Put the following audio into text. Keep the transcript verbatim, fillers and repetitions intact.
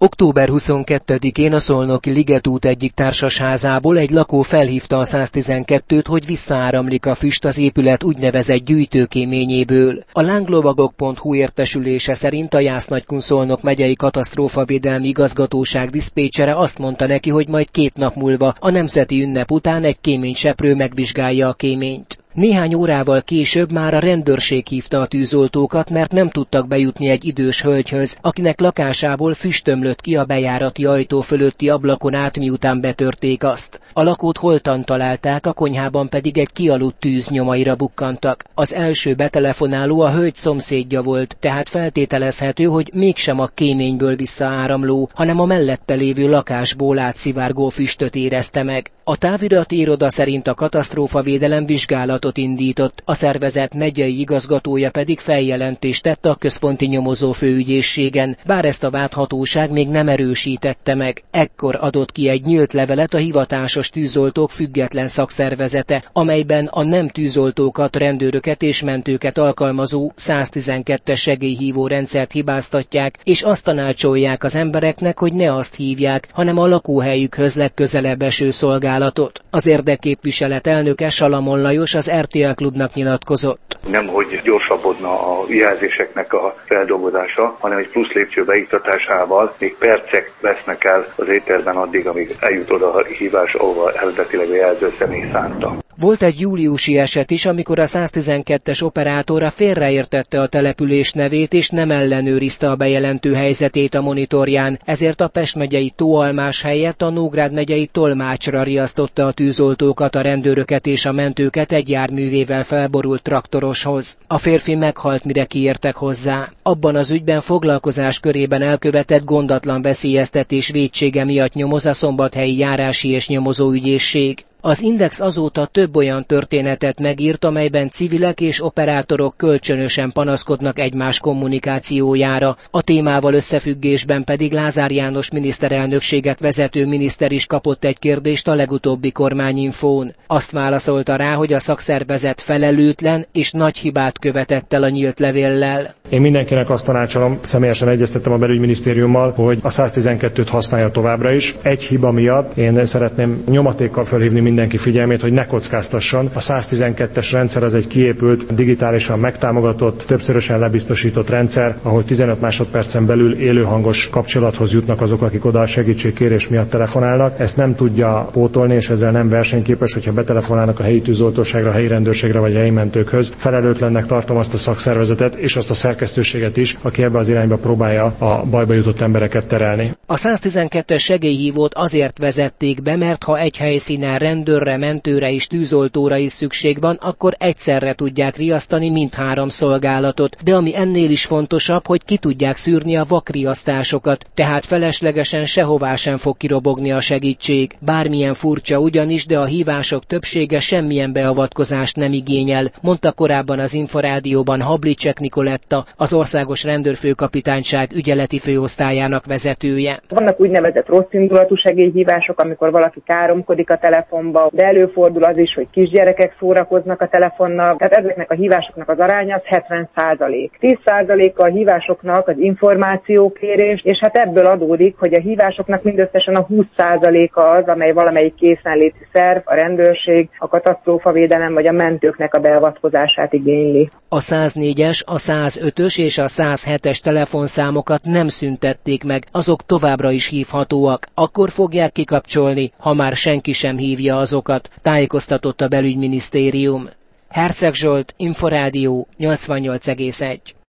október huszonkettedikén a Szolnoki Ligetút egyik társasházából egy lakó felhívta a száztizenkettőt, hogy visszaáramlik a füst az épület úgynevezett gyűjtőkéményéből. A lánglóvagok pont hu értesülése szerint a Jász-Nagykun-Szolnok megyei katasztrófavédelmi igazgatóság diszpécsere azt mondta neki, hogy majd két nap múlva a nemzeti ünnep után egy kéményseprő megvizsgálja a kéményt. Néhány órával később már a rendőrség hívta a tűzoltókat, mert nem tudtak bejutni egy idős hölgyhöz, akinek lakásából füst ömlött ki a bejárati ajtó fölötti ablakon át, miután betörték azt. A lakót holtan találták, a konyhában pedig egy kialudt tűz nyomaira bukkantak. Az első betelefonáló a hölgy szomszédja volt, tehát feltételezhető, hogy mégsem a kéményből visszaáramló, hanem a mellette lévő lakásból átszivárgó füstöt érezte meg. A távirati iroda szerint a katasztrófavédelem vizsgálatot indított, a szervezet megyei igazgatója pedig feljelentést tett a központi nyomozó főügyészségen, bár ezt a vádhatóság még nem erősítette meg. Ekkor adott ki egy nyílt levelet a hivatásos tűzoltók független szakszervezete, amelyben a nem tűzoltókat, rendőröket és mentőket alkalmazó száztizenkettes segélyhívó rendszert hibáztatják, és azt tanácsolják az embereknek, hogy ne azt hívják, hanem a lakóhelyükhöz legközelebb eső szolgálatot. Az érdekképviselet elnöke, Salamon Lajos az er té el Klubnak nyilatkozott. Nemhogy gyorsabbodna a jelzéseknek a feldolgozása, hanem egy plusz lépcső beiktatásával még percek vesznek el az éterben addig, amíg eljut oda a hívás, ahova eredetileg a jelző személy szánta. Volt egy júliusi eset is, amikor a száztizenkettes operátora félreértette a település nevét és nem ellenőrizte a bejelentő helyzetét a monitorján, ezért a Pest megyei Tóalmás helyett a Nógrád megyei Tolmácsra riasztotta a tűzoltókat, a rendőröket és a mentőket egy járművével felborult traktoroshoz. A férfi meghalt, mire kiértek hozzá. Abban az ügyben foglalkozás körében elkövetett gondatlan veszélyeztetés vétsége miatt nyomoz a Szombathelyi Járási és Nyomozóügyészség. Az Index azóta több olyan történetet megírt, amelyben civilek és operátorok kölcsönösen panaszkodnak egymás kommunikációjára. A témával összefüggésben pedig Lázár János miniszterelnökséget vezető miniszter is kapott egy kérdést a legutóbbi Kormányinfón. Azt válaszolta rá, hogy a szakszervezet felelőtlen és nagy hibát követett el a nyílt levéllel. Én mindenkinek azt tanácsolom, személyesen egyeztettem a belügyminisztériummal, hogy a száztizenkettőt használja továbbra is. Egy hiba miatt én szeretném nyomatékkal felhívni mindenki figyelmét, hogy ne kockáztasson. A száztizenkettes rendszer az egy kiépült, digitálisan megtámogatott, többszörösen lebiztosított rendszer, ahol tizenöt másodpercen belül élőhangos kapcsolathoz jutnak azok, akik oda a segítségkérés miatt telefonálnak. Ezt nem tudja pótolni, és ezzel nem versenyképes, hogyha betelefonálnak a helyi tűzoltóságra, a helyi rendőrségre vagy a helyi mentőkhöz. Felelőtlennek tartom azt a szakszervezetet és azt a szerkesztőséget is, aki ebbe az irányba próbálja a bajba jutott embereket terelni. A száztizenkettes segélyhívót azért vezették be, mert ha egy helyszínen rendőrre, mentőre és tűzoltóra is szükség van, akkor egyszerre tudják riasztani mindhárom szolgálatot. De ami ennél is fontosabb, hogy ki tudják szűrni a vakriasztásokat, tehát feleslegesen sehová sem fog kirobogni a segítség. Bármilyen furcsa ugyanis, de a hívások többsége semmilyen beavatkozást nem igényel, mondta korábban az Inforádióban Hablicek Nikoletta, az Országos Rendőrfőkapitányság ügyeleti főosztályának vezetője. Vannak úgynevezett rosszindulatú segélyhívások, amikor valaki káromkodik a telefonba, de előfordul az is, hogy kisgyerekek szórakoznak a telefonnal, tehát ezeknek a hívásoknak az aránya az hetven százalék. tíz százaléka a hívásoknak az információkérés, és hát ebből adódik, hogy a hívásoknak mindösszesen a húsz százaléka az, amely valamelyik készenléti szerv, a rendőrség, a katasztrófavédelem vagy a mentőknek a beavatkozását igényli. A száznégyes, a százötös és a százhetes telefonszámokat nem szüntették meg, azok továbbra is hívhatóak. Akkor fogják kikapcsolni, ha már senki sem hívja azokat, tájékoztatott a belügyminisztérium. Herceg Zsolt, Inforádió, nyolcvannyolc egész egy.